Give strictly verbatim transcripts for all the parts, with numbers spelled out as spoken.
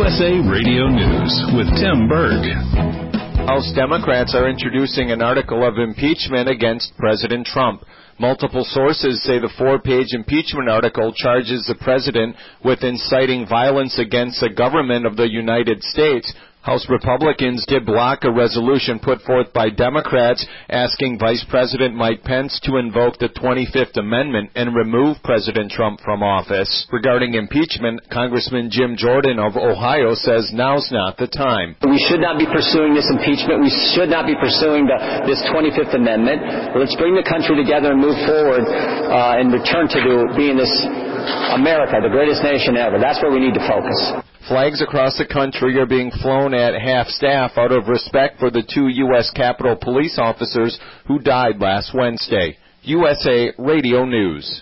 S A Radio News with Tim Berg. House Democrats are introducing an article of impeachment against President Trump. Multiple sources say the four-page impeachment article charges the president with inciting violence against the government of the United States. House Republicans did block a resolution put forth by Democrats asking Vice President Mike Pence to invoke the twenty-fifth Amendment and remove President Trump from office. Regarding impeachment, Congressman Jim Jordan of Ohio says now's not the time. We should not be pursuing this impeachment. We should not be pursuing the, this twenty-fifth Amendment. Let's bring the country together and move forward uh, and return to the, being this America, the greatest nation ever. That's where we need to focus. Flags across the country are being flown at half-staff out of respect for the two U S Capitol police officers who died last Wednesday. U S A Radio News.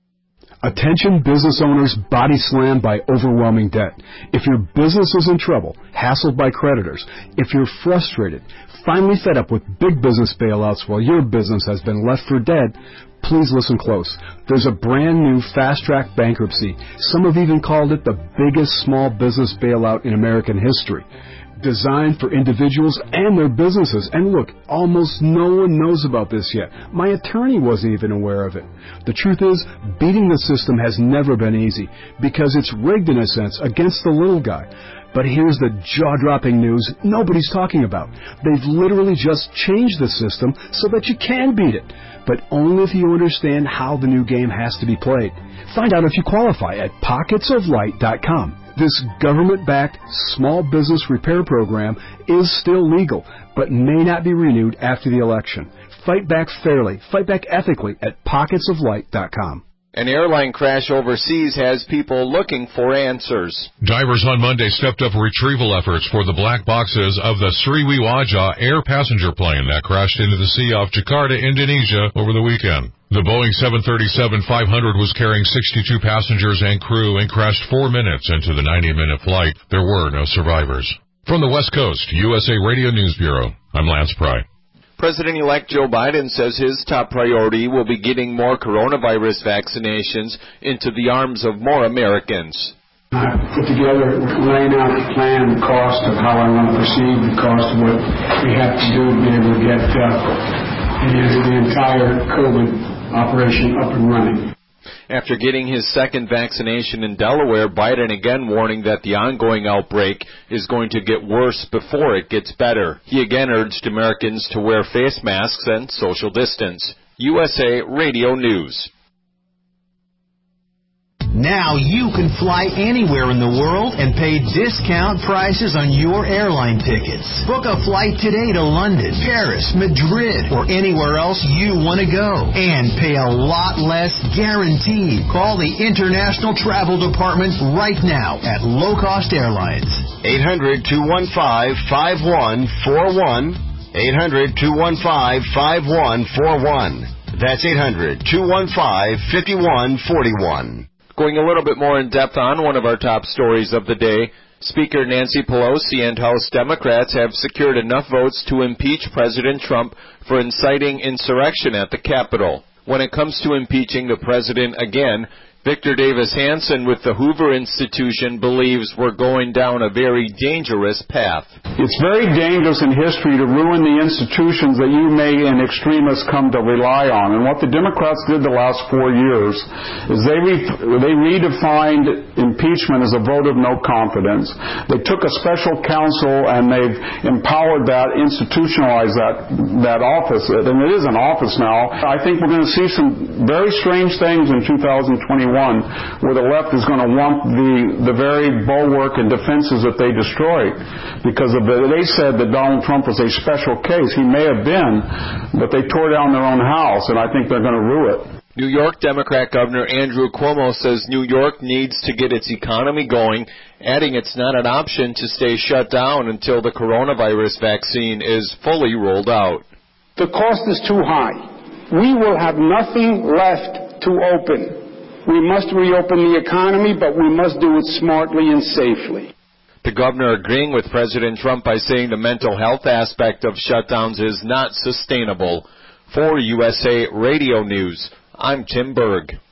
Attention business owners body slammed by overwhelming debt. If your business is in trouble, hassled by creditors, if you're frustrated, finally fed up with big business bailouts while your business has been left for dead, please listen close. There's a brand new fast-track bankruptcy. Some have even called it the biggest small business bailout in American history. Designed for individuals and their businesses. And look, almost no one knows about this yet. My attorney wasn't even aware of it. The truth is, beating the system has never been easy because it's rigged in a sense against the little guy. But here's the jaw-dropping news nobody's talking about. They've literally just changed the system so that you can beat it, but only if you understand how the new game has to be played. Find out if you qualify at pockets of light dot com. This government-backed small business repair program is still legal, but may not be renewed after the election. Fight back fairly, fight back ethically at pockets of light dot com. An airline crash overseas has people looking for answers. Divers on Monday stepped up retrieval efforts for the black boxes of the Sriwijaya Air passenger plane that crashed into the sea off Jakarta, Indonesia over the weekend. The Boeing seven thirty-seven five hundred was carrying sixty-two passengers and crew and crashed four minutes into the ninety-minute flight. There were no survivors. From the West Coast, U S A Radio News Bureau, I'm Lance Pry. President-elect Joe Biden says his top priority will be getting more coronavirus vaccinations into the arms of more Americans. I put together, laying out the plan, the cost of how I want to proceed, the cost of what we have to do to be able to get uh, the, the entire COVID operation up and running. After getting his second vaccination in Delaware, Biden again warning that the ongoing outbreak is going to get worse before it gets better. He again urged Americans to wear face masks and social distance. U S A Radio News. Now you can fly anywhere in the world and pay discount prices on your airline tickets. Book a flight today to London, Paris, Madrid, or anywhere else you want to go. And pay a lot less guaranteed. Call the International Travel Department right now at Low Cost Airlines. eight hundred, two one five, five one four one. eight hundred, two one five, five one four one. That's eight hundred, two one five, five one four one. Going a little bit more in depth on one of our top stories of the day, Speaker Nancy Pelosi and House Democrats have secured enough votes to impeach President Trump for inciting insurrection at the Capitol. When it comes to impeaching the president again, Victor Davis Hanson with the Hoover Institution believes we're going down a very dangerous path. It's very dangerous in history to ruin the institutions that you may in extremists come to rely on. And what the Democrats did the last four years is they re- they redefined impeachment as a vote of no confidence. They took a special counsel and they've empowered that, institutionalized that that office. And it is an office now. I think we're going to see some very strange things in two thousand twenty-one. Where the left is going to want the, the very bulwark and defenses that they destroyed. Because of the, they said that Donald Trump was a special case. He may have been, but they tore down their own house, and I think they're going to rue it. New York Democrat Governor Andrew Cuomo says New York needs to get its economy going, adding it's not an option to stay shut down until the coronavirus vaccine is fully rolled out. The cost is too high. We will have nothing left to open. We must reopen the economy, but we must do it smartly and safely. The governor agreeing with President Trump by saying the mental health aspect of shutdowns is not sustainable. For U S A Radio News, I'm Tim Berg.